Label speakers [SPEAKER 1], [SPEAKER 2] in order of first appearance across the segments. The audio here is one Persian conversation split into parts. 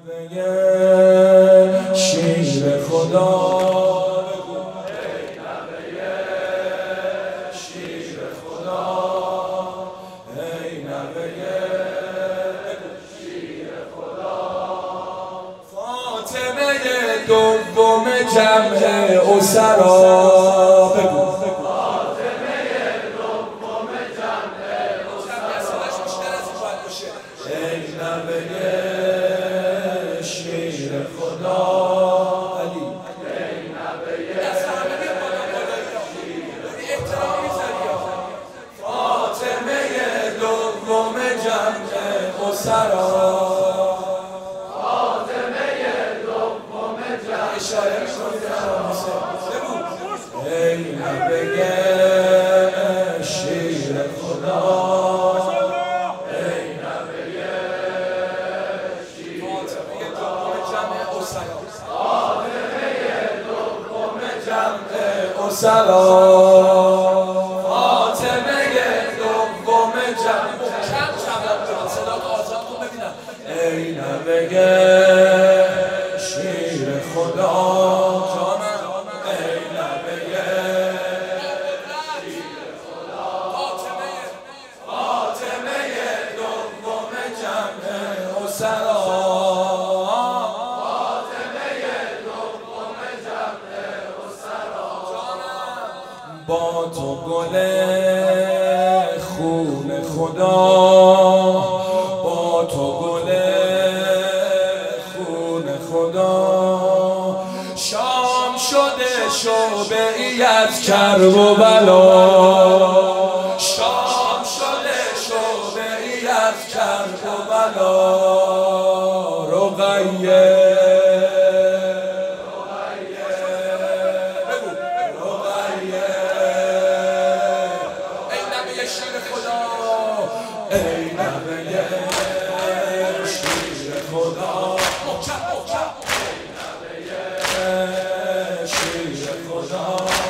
[SPEAKER 1] شیر خدا شیر خدا ای نوه شیر خدا فاطمه دوم جمع اسرا بگو فاطمه دوم جمع اسرا ای نوه شیر خدا علی ای نوه فاطمه دوم جمع اسرا فاطمه دوم جمع اشاره ای نوه شیر خدا سلام فاطمه دوم جمع کم صدا آزاد کن ببینم ای نوه شیر خدا ای نوه شیر خدا فاطمه دوم جمع اسرا با تو گل خون خدا با تو گل خون خدا شام شده شعبه ای از کرب و بلا شام شده شعبه ای از کرب و بلا رقیه ای نوه شیر خدا شیر خدا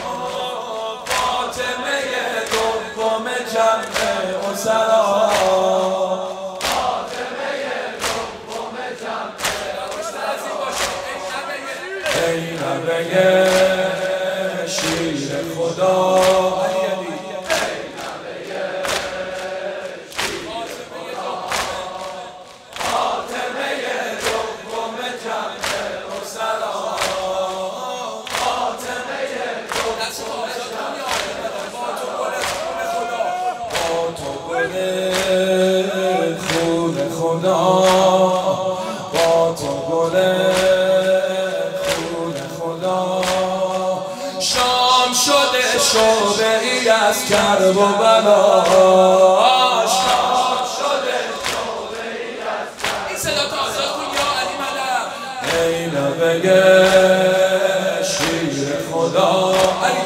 [SPEAKER 1] فاطمه دوم جمع اسرا فاطمه دوم جمع ای نوه شیر خدا خون خدا با تو گل خون خدا شام شده شعبه ای از کرب و بلا شام شده شعبه ای از کرب این صدا تازه کن یا علی ملک ای نوه شیر خدا علی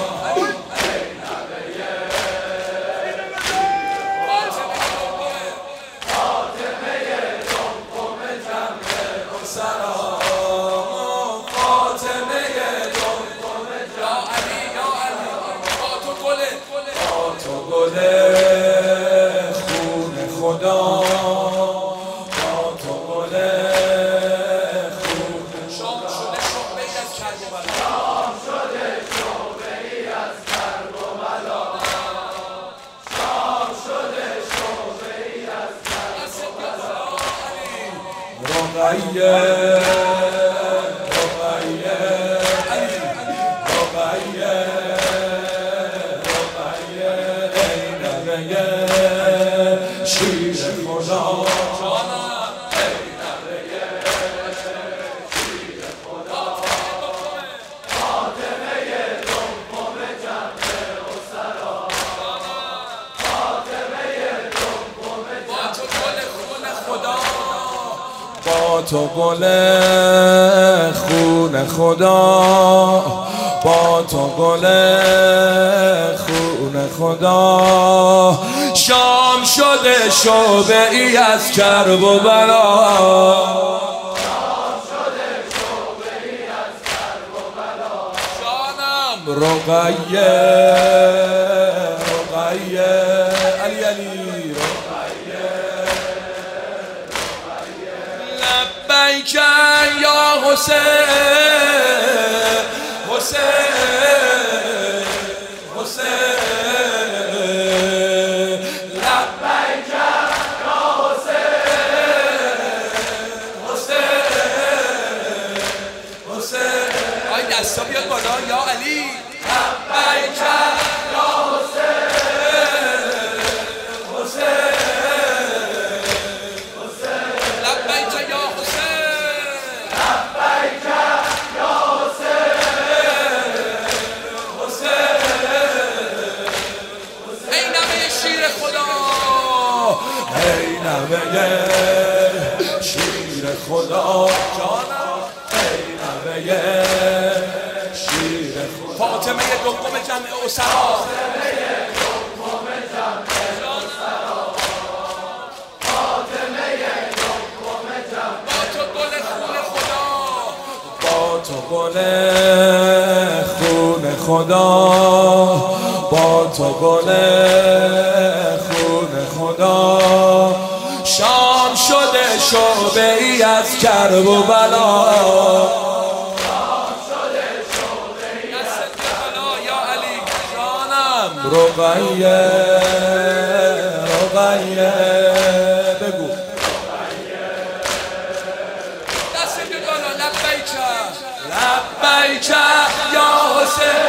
[SPEAKER 1] خون خدا با تو گل خون شام شده شعبه ای از کرب و بلا شام شده شعبه ای از کرب و بلا شام شده شعبه ای از کرب و بلا رقیه رقیه رقیه شیر خدا ای نوه شیر خدا فاطمه دوم جمع اسرا فاطمه دوم جمع با تو گل خون خدا با تو گل خون خدا شام شده شعبه ای از کرب و بلا شام شده شعبه ای از کرب و بلا جانم رقیه رقیه علی علی رقیه لبیک حسین حسین حسین لبیک یا حسین حسین حسین آی دستا بیاد بالا یا علی لبیک یا حسین حسین لبیک یا حسین لبیک یا حسین حسین ای نوه شیر خدا ای نوه شیر خدا جانم ای نوه شیر خدا فاطمه دوم جمع اسرا تو گل خون خدا با تو گل خون خدا شام شده شعبه ای از کرب و بلا شام شده شعبه ای از کربلا یا علی جانم رقیه رقیه بگو لبیک یا حسین